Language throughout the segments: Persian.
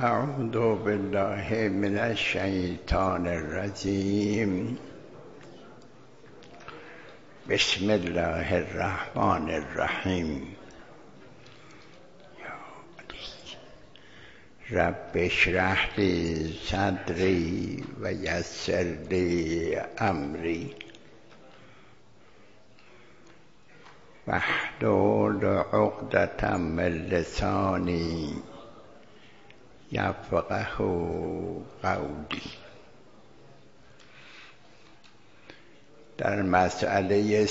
اعوذ بالله من الشیطان الرجیم. بسم الله الرحمن الرحیم. رب اشرح لی صدری و یسر لی امری واحلل عقدة من لسانی یفقه قولی. در مسئله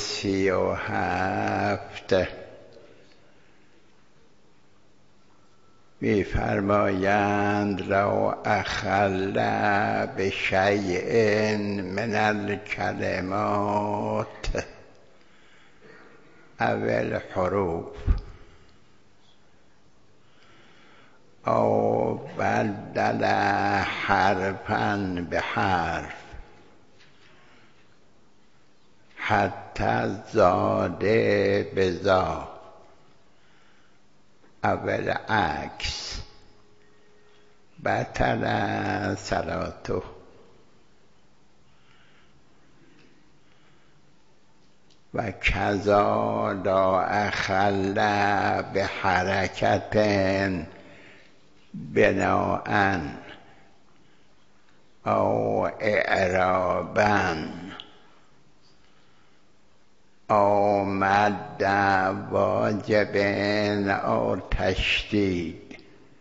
37 می‌فرمایند لو اخل بشیء من الکلمات او الحروف او بدل حرفا بحرف حتی زاده بزا او العکس بطل صلاته. و کذا لا اخل بحرکت بناء او اعرابا او مد واجب او تشدید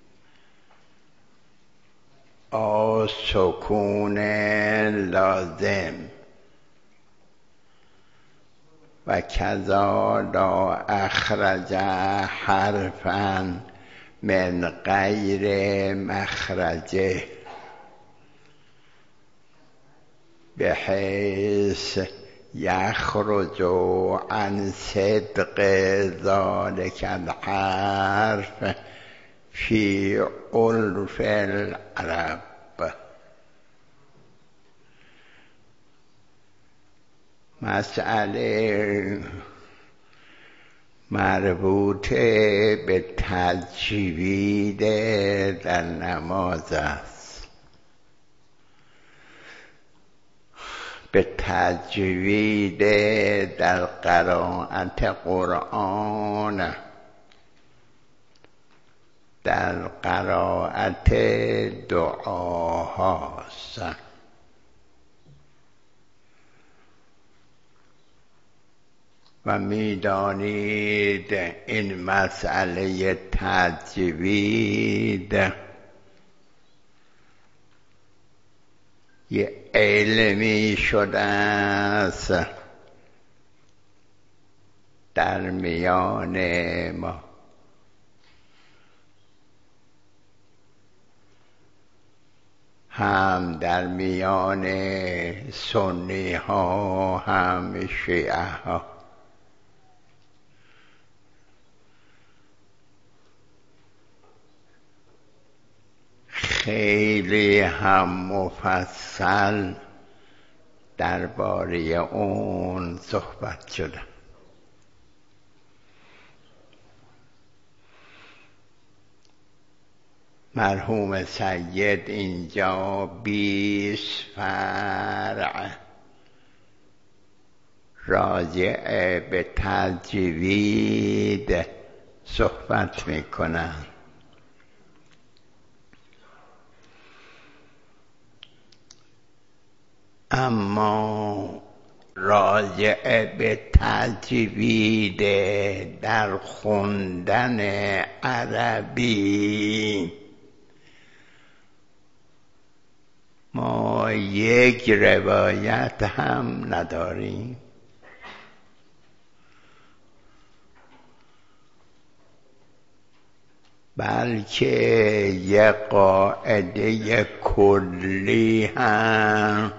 او سکون لازم. و کذا لا اخرج حرفا من غیر مخرجه بحیث یخرج عن صدق ذلك الحرف فی عرف العرب. مسئله مربوط به تجوید در نماز است. به تجوید در قرائت قرآن، در قرائت دعاهاست. و می‌دانید این مسئله تجوید یه علمی شده است در میان ما. هم در میان سنی ها هم شیعه ها. خیلی هم مفصل درباره اون صحبت شده. مرحوم سید اینجا 20 فرع راجع به تجوید صحبت میکنند. اما راجع به تجوید در خوندن عربی ما یک روایت هم نداریم، بلکه یک قاعده کلی هم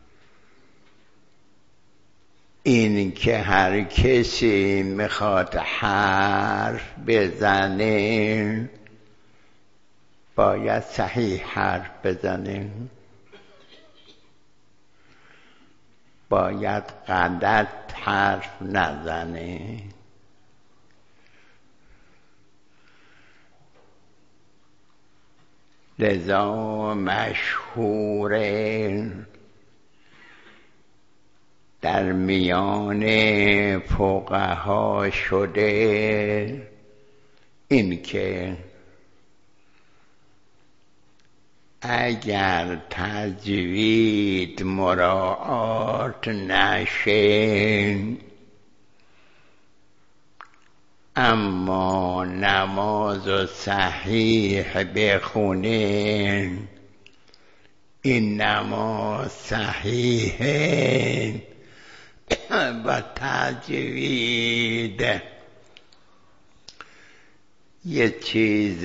این که هر کسی میخواد حرف بزنه باید صحیح حرف بزنه، باید غلط حرف نزنه. لذا مشهوره در میان فقها شده این که اگر تجوید مراعات نشه اما نماز صحیح بخونه این نماز صحیحه و تجوید یه چیز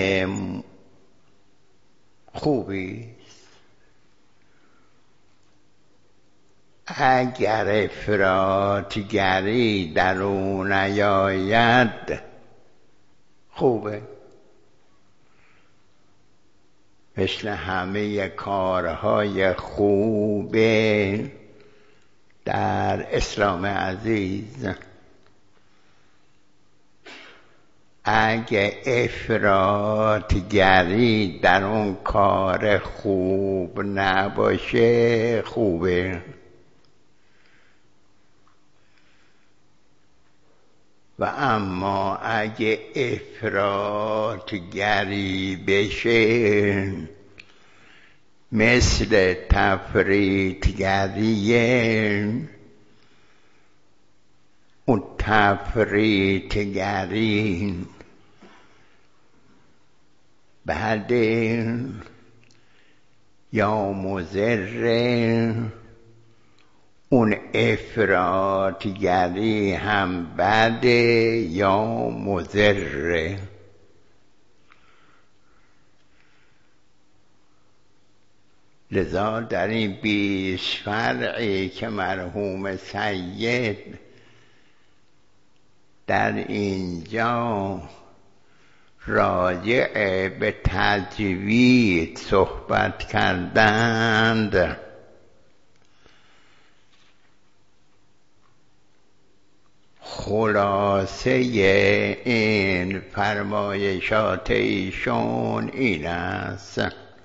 خوبی است. اگر افراطگری در او نیاید خوبه، مثل همه کارهای خوبه در اسلام عزیز. اگه افراطگری در اون کار خوب نباشه خوبه، و اما اگه افراطگری بشه مثل تفریطگریه، اون تفریطگری بعد یا مضر، اون افراطگری هم بد یا مضر. لذا در این 20 فرعی که مرحوم سید در اینجا راجع به تجوید صحبت کردند، خلاصه این فرمایشات ایشون این است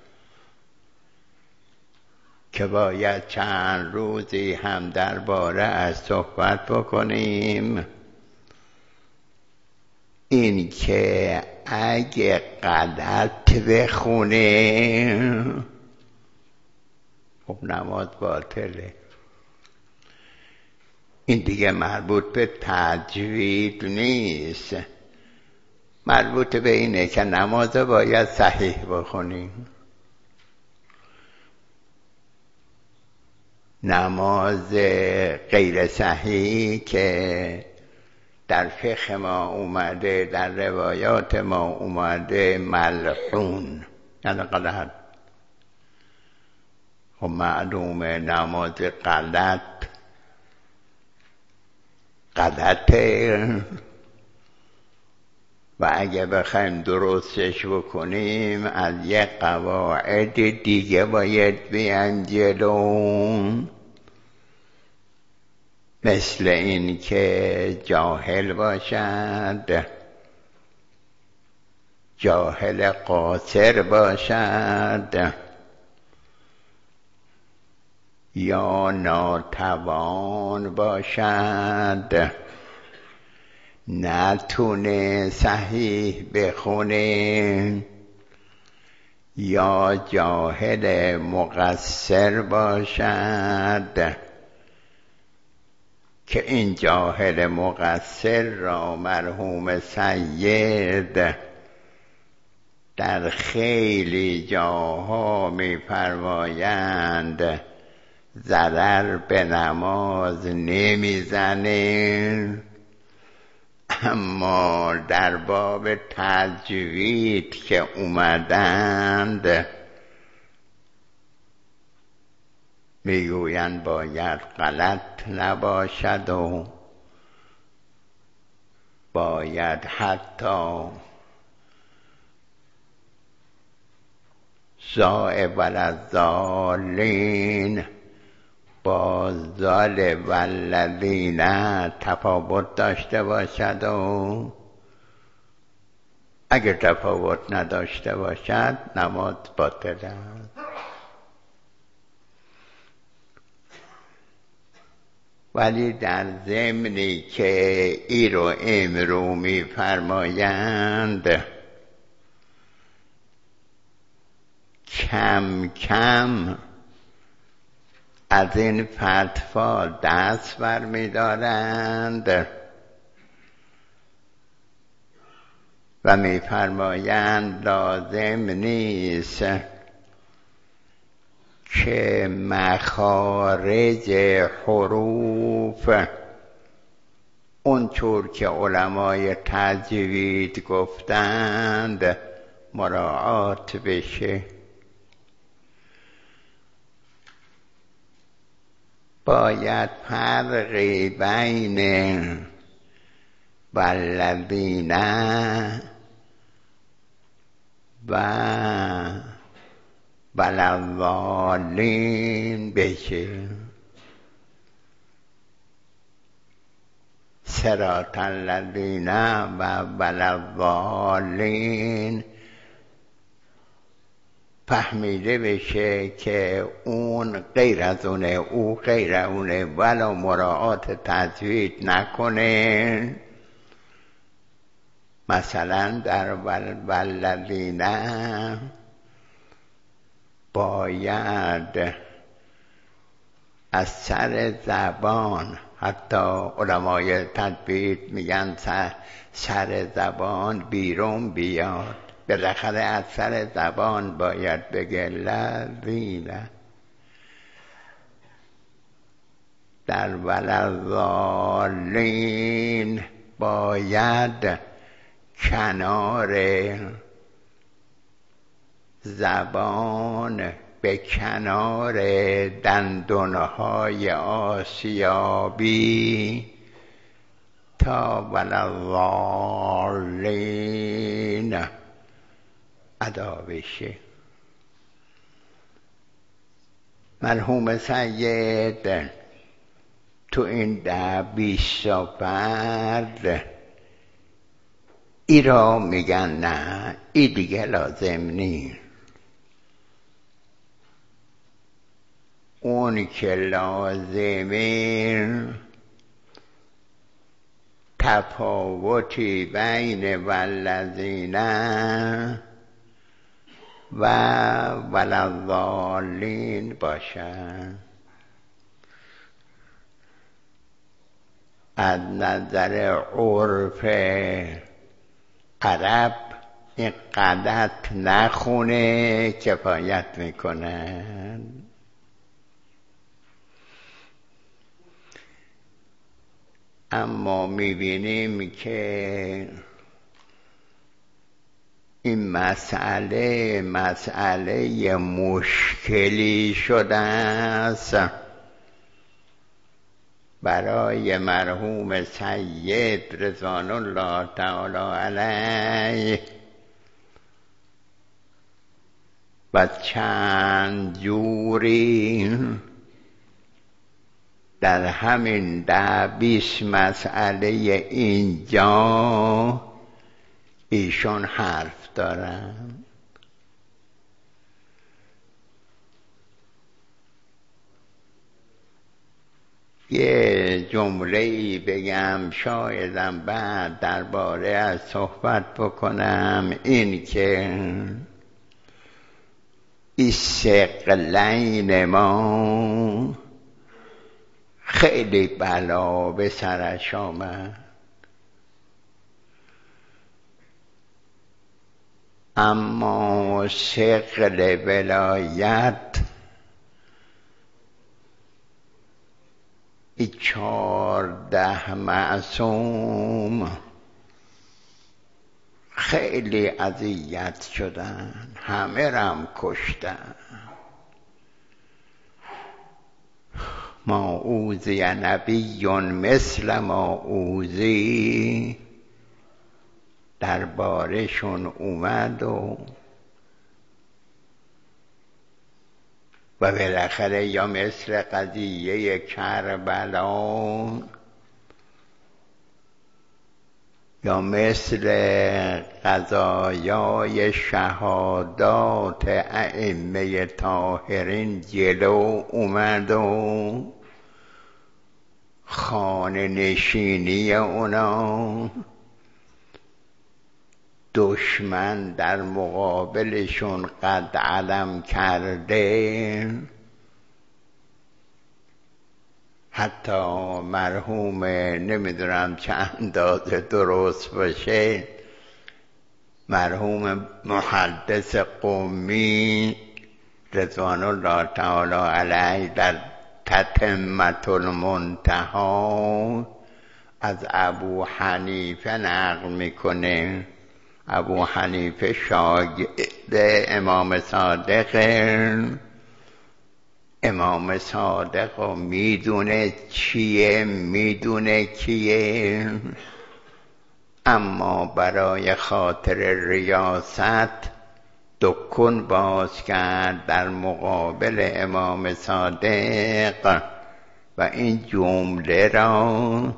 که باید چند روزی هم درباره از صحبت بکنیم. این که اگه غلط بخونه خب نماز باطله. این دیگه مربوط به تجوید نیست، مربوط به اینه که نماز باید صحیح بخونیم. نماز غیر صحیح که در فقه ما اومده، در روایات ما اومده ملعون، یعنی غلط. خب معلومه نماز غلطه و اگه بخوایم درستش بکنیم از یک قواعد دیگه باید بیان جلو، مثل این که جاهل باشد، جاهل قاصر باشد، یا ناتوان باشد، نتونه صحیح بخونه، یا جاهل مقصر باشد که این جاهل مقصر را مرحوم سید در خیلی جاها می‌فرمایند ضرر به نماز نمیزنه، اما در باب تجوید که اومدند میگویند باید غلط نباشد و باید حتی زائب الضالین با ضال والذین تفاوت داشته باشد و اگر تفاوت نداشته باشد نماز باطل است. ولی در ضمنی که ای رو امرو می فرمایند کم کم از این فتوا دست برمی دارند و می فرمایند لازم نیست که مخارج حروف اونطور که علمای تجوید گفتند مراعات بشه. باید فرقی بین والذین و ولضالین بشه. صراط الذین و ولضالین فهمیده بشه که اون غیر از اونه، او غیر اونه، ولا مراعات تجوید نکنه. مثلا در والذین باید از سر زبان، حتی علمای تجوید میگن سر زبان بیرون بیاد، بالاخره از سر زبان باید بگه لذین. در ولضالین باید کنار زبان به کنار دندونهای آسیابی تا ولضالین ادا بشه. مرحوم سید تو این 10-20 فرد ای را میگن نه، ای دیگه لازم نی. اون که لازمه تفاوتی بین والذین و ولضالین باشد. از نظر عرف عرب این غلط نخونه کفایت میکنه. اما میبینیم که این مسئله مشکلی شده است برای مرحوم سید رضوان الله تعالی علیه و چند جوری در همین 10-20 مسئله اینجا ایشون حرف دارن. یه جمله‌ای بگم شایدم بعد درباره از صحبت بکنم، این که این ثقلین ما خیلی بلا به سرش آمد، اما ثقل ولایت این 14 معصوم خیلی اذیت شدن، همه رم کشتن. ما اوذی نبی مثل ما اوذی دربارشون اومد و بالاخره یا مثل قضیه کربلا یا مثل قضایای شهادات ائمه طاهرین جلو اومد و خانه نشینی اونا دشمن در مقابلشون قد علم کرده. حتی مرحوم نمیدونم چه اندازه درست باشه، مرحوم محدث قمی رضوان الله تعالی علیه در تتمة المنتهی از ابو حنیفه نقل میکنه. ابو حنیفه شاگرد امام صادق، امام صادق میدونه چیه، میدونه کیه، اما برای خاطر ریاست دکون باز کرد در مقابل امام صادق و این جمله را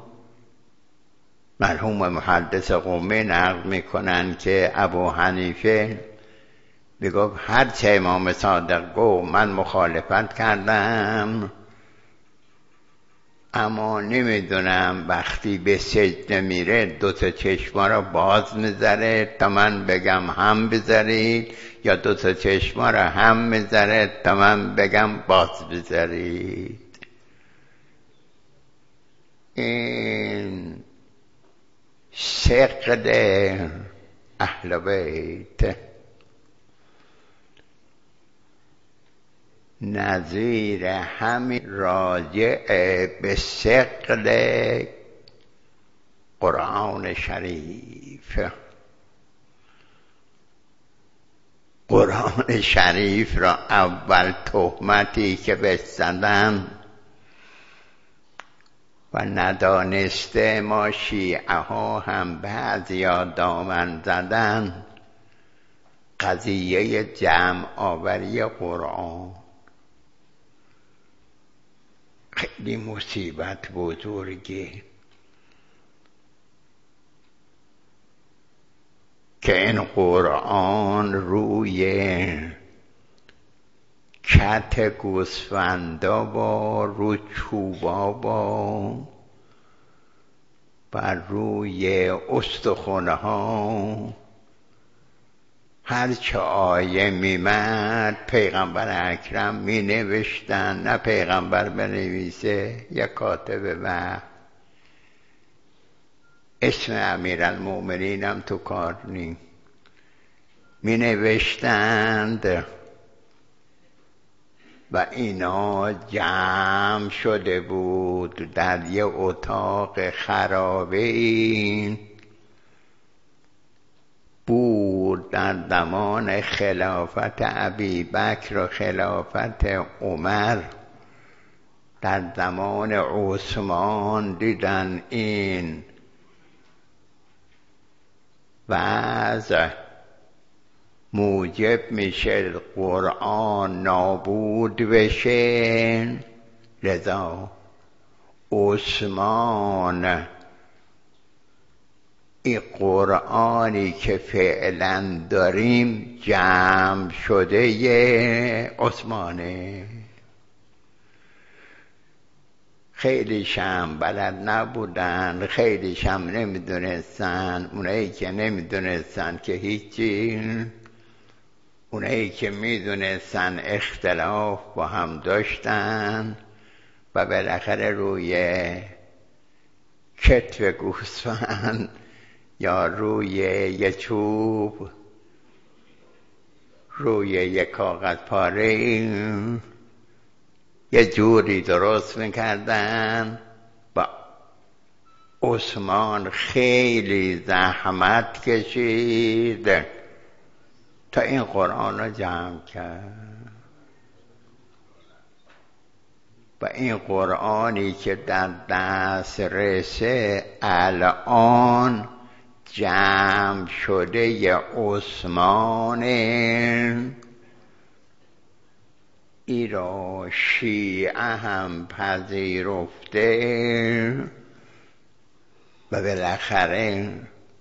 مرحوم محدث قمی نقل میکنن که ابو حنیفه میگفت هرچه امام صادق گفت من مخالفت کردم، اما نمیدونم وقتی به سجده میره دوتا چشما را باز میذاره تا من بگم هم بذارید، یا دوتا چشما را هم میذاره تا من بگم باز بذارید. این سقد اهل بیت نظیر همین راجع به سقد قرآن شریف. قرآن شریف را اول تهمتی که بزدن و ندانسته ما شیعه ها هم بعضیا دامن زدن، قضیه جمع آوری قرآن خیلی مصیبت بزرگی که این قرآن روی کت گوسفندا با رو چوبا با بر روی استخوانه ها هرچه آیه میمد پیغمبر اکرم می نوشتن، نه پیغمبر بنویسه یا کاتب وحی. اسم امیرالمؤمنین هم تو کار نی، می نوشتند و اینا جمع شده بود در یه اتاق خرابه این بود در زمان خلافت ابوبکر و خلافت عمر. در زمان عثمان دیدن این وضع موجب میشه قرآن نابود بشه، لذا عثمان این قرآنی که فعلا داریم جمع شده یه عثمانه. خیلی شم بلد نبودن، خیلی شم نمیدونستن. اونایی که نمیدونستن که هیچی، اونایی که میدونستن اختلاف با هم داشتن و بالاخره روی کتف گوسفند یا روی یه چوب، روی یه کاغذ پاره یه جوری درست میکردن. با عثمان خیلی زحمت کشید تا این قرآن رو جمع کرد. و این قرآنی که در دسترس الان جمع شده ی عثمان، ای را شیعه هم پذیرفته و بالاخره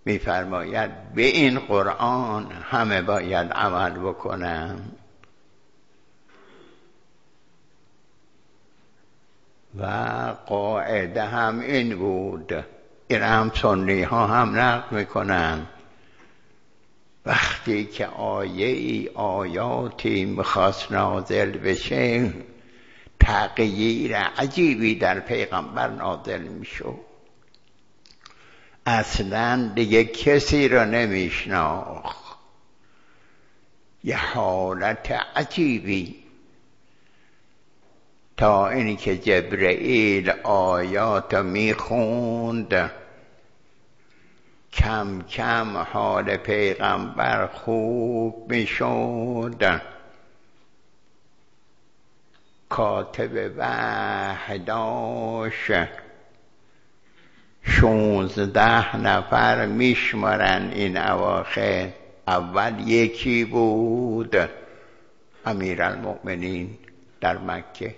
می‌فرماید به این قرآن همه باید عمل بکنند و قاعده هم این بود. این هم سنی ها هم نقل میکنن وقتی که آیاتی میخواست نازل بشه تغییر عجیبی در پیغمبر نازل میشد. اصلا دیگه کسی را نمیشناخت. یه حالت عجیبی تا اینی که جبرئیل آیات میخوند کم کم حال پیغمبر خوب میشد. کاتب وحی داشت 16 نفر میشمارن این اواخر. اول یکی بود امیرالمؤمنین در مکه،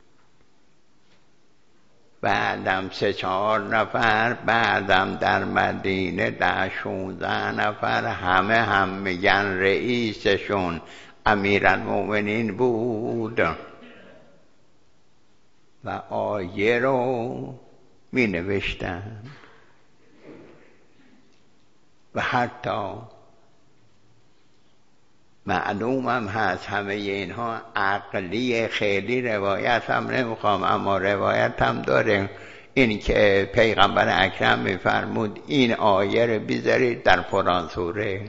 بعدم 3-4 نفر، بعدم در مدینه 16 نفر. همه هم میگن رئیسشون امیرالمؤمنین بود و آیه رو می نوشتن و حتی معلومم هست همه اینها عقلی، خیلی روایت هم نمیخوام اما روایت هم داره این که پیغمبر اکرم میفرمود این آیه رو بذارید در فلان سوره.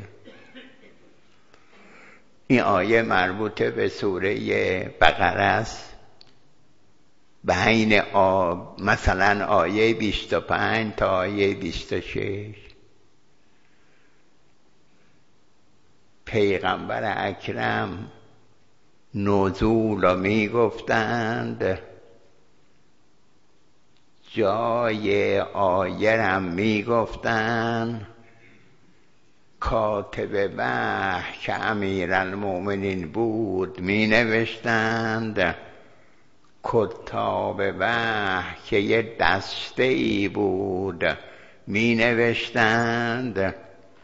این آیه مربوط به سوره بقره است، بین مثلا آیه 25 تا آیه 26. پیغمبر اکرم نزول می گفتند، جای آیه هم می گفتند. کاتب وحی که امیرالمؤمنین بود می نوشتند. کتاب وحی که یه دسته ای بود می نوشتند.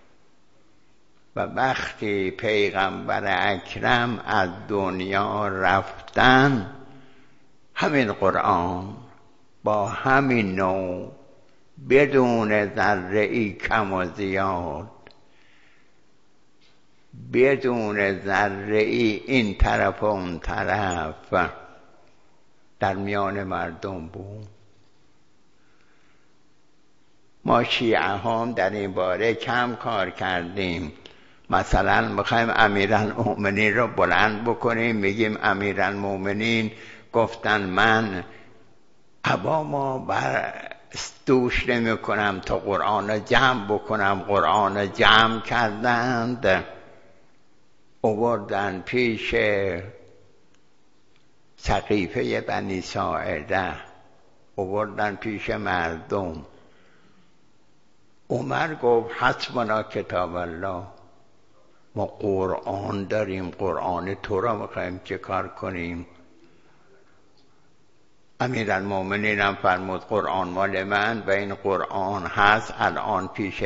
و وقتی پیغمبر اکرم از دنیا رفتن همین قرآن با همین نوع بدون ذره‌ای کم و زیاد، بدون ذره‌ای این طرف و اون طرف در میان مردم بود. ما شیعه هم در این باره کم کار کردیم. مثلا میخوایم امیرالمؤمنین رو بلند بکنیم، میگیم امیرالمؤمنین گفتن من ابا بر دوش نمی کنم تا قرآن جمع بکنم. قرآن جمع کردند، آوردن پیش سقیفه بنی ساعده، آوردن پیش مردم. عمر گفت حسبنا کتاب الله، ما قرآن داریم، قرآن تو را میخوایم چه کار کنیم؟ امیرالمؤمنین هم فرمود قرآن مال من و این قرآن هست الان پیش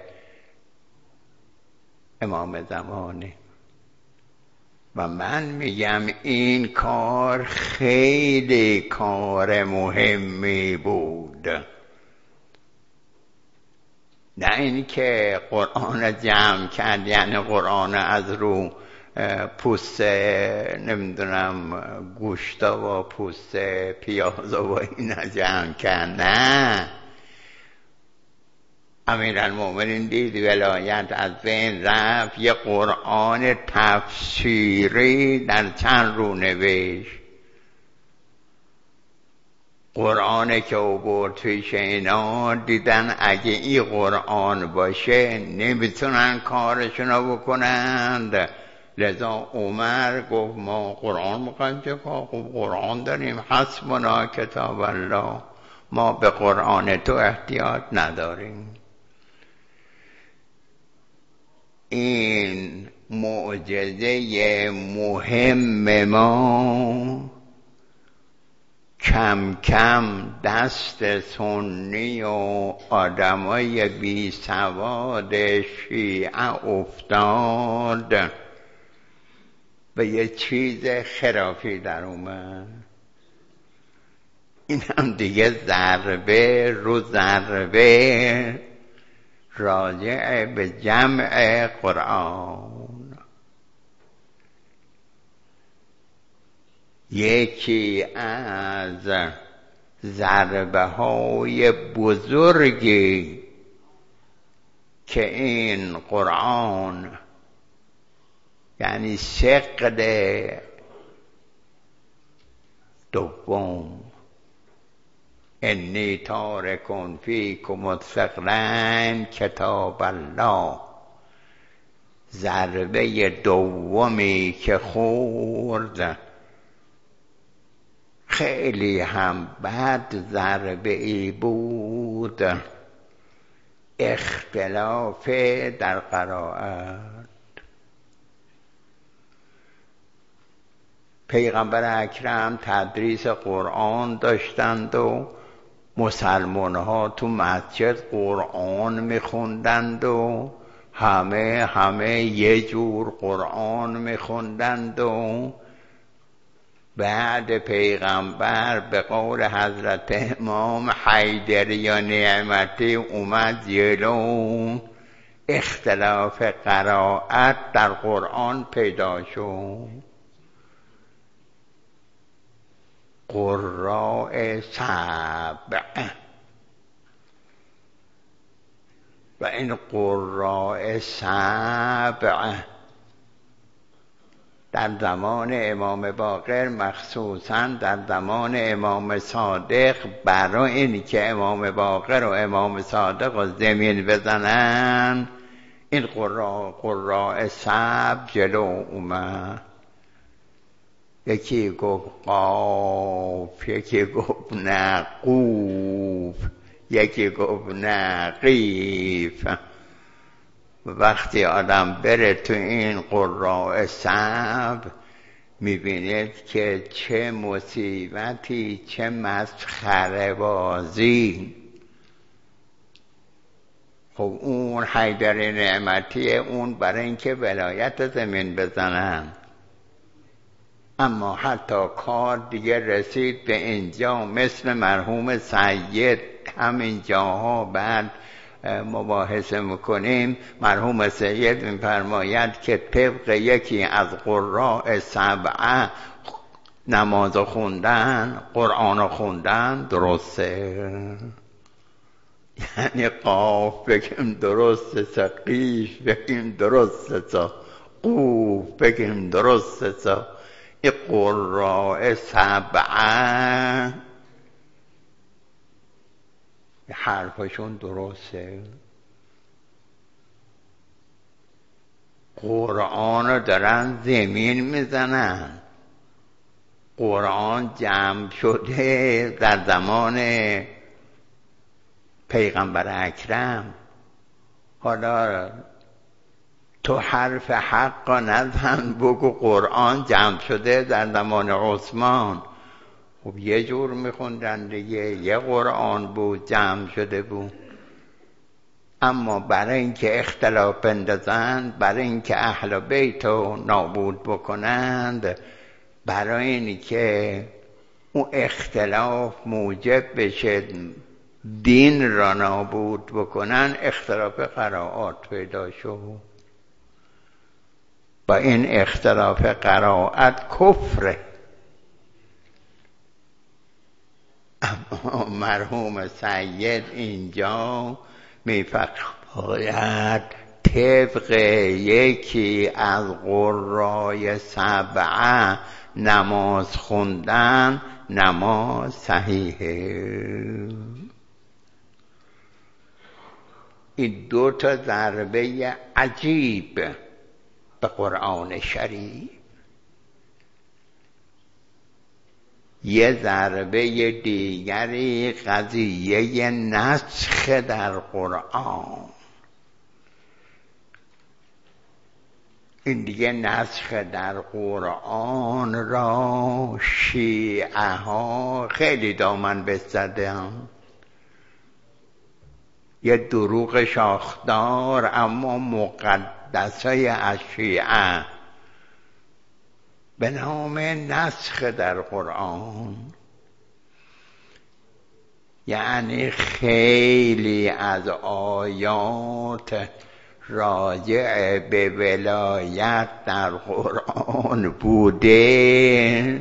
امام زمانه. و من میگم این کار خیلی کار مهمی بود، نه این که قرآن جمع کرد یعنی قرآن از رو پوست نمیدونم گوشتا و پوست پیاز و اینا جمع کرد. نه، امیرالمؤمنین دید ولایت از بین رفت، یه قرآن تفسیری در چند رو نوشت. قرآن که آورد پیش اینا دیدن اگه این قرآن باشه نمیتونن کارشونو بکنند. لذا عمر گفت ما قرآن میخوایم چه کار؟ خب قرآن داریم، حسبنا کتاب الله، ما به قرآن تو احتیاج نداریم. این معجزه مهم ما کم کم دست سنی و آدمای بی سواد شیعه افتاد و یه چیز خرافی در اومد. این هم دیگه ضربه رو ضربه راجع به جمع قرآن. یکی از ضربه های بزرگی که این قرآن یعنی شقد دوم انی تارکن فیکم الثقلین کتاب الله، ضربه دومی که خورد خیلی هم بد ضربه ای بود، اختلاف در قرائت. پیغمبر اکرم تدریس قرآن داشتند و مسلمان ها تو مسجد قرآن میخوندند و همه یه جور قرآن میخوندند و بعد پیغمبر به قول حضرت امام حیدر یا نعمتی اومد جلو، اختلاف قرائت در قرآن پیدا شد. قراء سبع و این قراء سبع در زمان امام باقر، مخصوصاً در زمان امام صادق، برای این که امام باقر و امام صادق رو زمین بزنن، این قراء سبع جلو اومد. یکی گفت قاف، یکی گفت نقوف، یکی گفت نقیف. وقتی آدم بره تو این قراء سبع میبینید که چه مصیبتی، چه مسخره بازی. خب اون حیدر نعمتی اون برای اینکه ولایت زمین بزنن، اما حتی کار دیگه رسید به اینجا، مثل مرحوم سید همین جاها بعد مباحثه میکنیم. مرحوم سید میفرماید که طبق یکی از قراء سبعه نماز خوندن، قرآن خوندن درسته. یعنی قاف بگیم درسته، سقیف بگیم درسته، قوف بگیم درسته. این قراء سبعه حرفشون درسته، قرآن رو دارن زمین میزنن. قرآن جمع شده در زمان پیغمبر اکرم. حالا تو حرف حق نزن بگو قرآن جمع شده در زمان عثمان. خب یه جور میخوندن دیگه، یه قرآن بود جمع شده بود. اما برای اینکه اختلاف بندازند، برای اینکه اهل بیت رو نابود بکنند، برای اینکه اون اختلاف موجب بشه دین را نابود بکنن، اختلاف قرائات پیدا شد. با این اختلاف قرائت کفره. اما مرحوم سید اینجا میفرماید طبق یکی از قرای سبعه نماز خوندن نماز صحیحه. این دو تا ضربه عجیب به قرآن شریف. یه ضربه دیگری قضیه نسخ در قرآن. این دیگه نسخ در قرآن را شیعه ها خیلی دامن بزدن. یه دروغ شاخدار اما مقدسه از شیعه به نام نسخ در قرآن. یعنی خیلی از آیات راجع به ولایت در قرآن بوده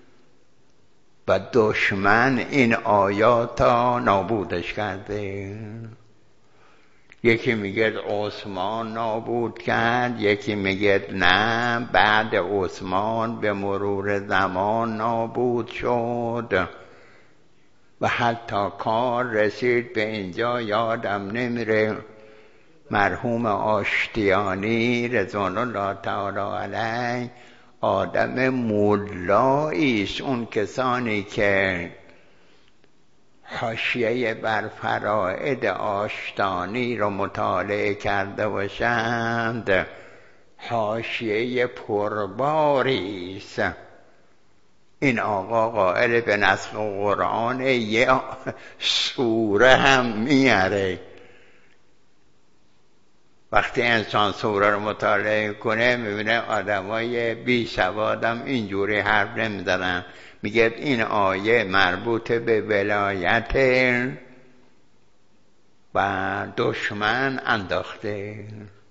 و دشمن این آیات ها نابودش کرده. یکی میگه عثمان نابود کرد، یکی میگه نه بعد عثمان به مرور زمان نابود شد و حتی کار رسید به اینجا. یادم نمیره مرحوم آشتیانی رضوان الله تعالی علیه آدم مولاییست. اون کسانی که حاشیه بر فرائد آشتانی رو مطالعه کرده باشند حاشیه پرباریست. این آقا قائل به نسخ قرآن، یه سوره هم میاره. وقتی انسان سوره رو مطالعه کنه میبینه آدمای بی سوادم اینجوری حرف نمیزنن. میگه این آیه مربوط به ولایت و دشمن انداخته.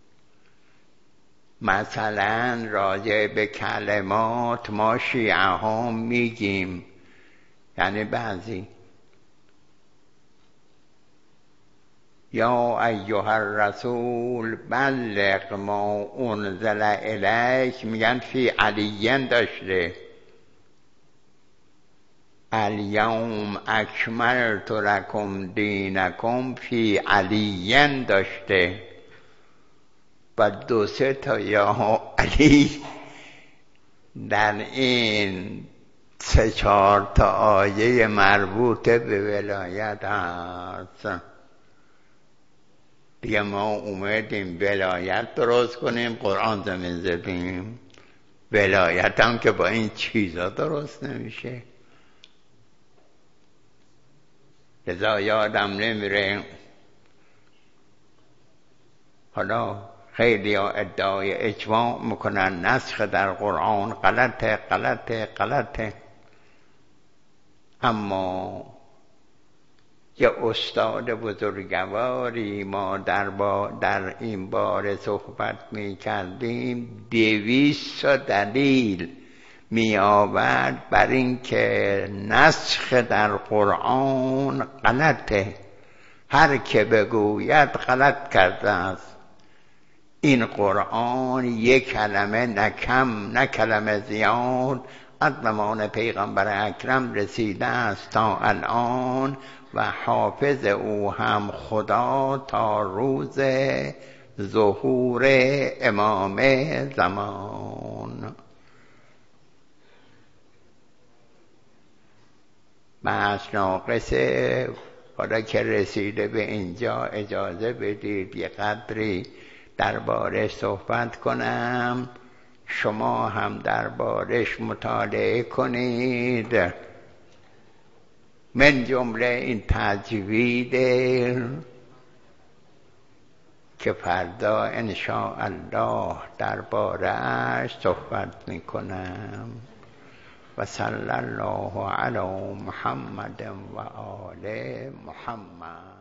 مثلا راجع به کلمات ما شیعه ها میگیم، یعنی بعضی یا ایها الرسول بلغ ما انزل الیک، میگن فی علی داشته. الیوم اکملت لکم دینکم فی علی داشته و 2-3 تا یا علی در این 3-4 تا آیه مربوط به ولایت هست. دیگه ما اومدیم ولایت درست کنیم، قرآن زمین زدیم. ولایت هم که با این چیزا درست نمیشه. لذا یادم نمیره، حالا خیلی ها ادعای اجماع میکنن نسخ در قرآن غلطه. اما یه استاد بزرگواری ما در این باره صحبت میکردیم 200 دلیل می آورد بر این که نسخ در قرآن غلطه. هر که بگوید غلط کرده است. این قرآن یک کلمه نه کم نه کلمه زیاد از زمان پیغمبر اکرم رسیده است تا الان و حافظ او هم خدا تا روز ظهور امام زمان. بحث ناقصه. حالا که رسیده به اینجا اجازه بدید یه قدری درباره صحبت کنم، شما هم دربارش مطالعه کنید. من جمله این تجوید که فردا ان شاء الله درباره‌اش صحبت میکنم. و صلی الله علی محمد و آل محمد.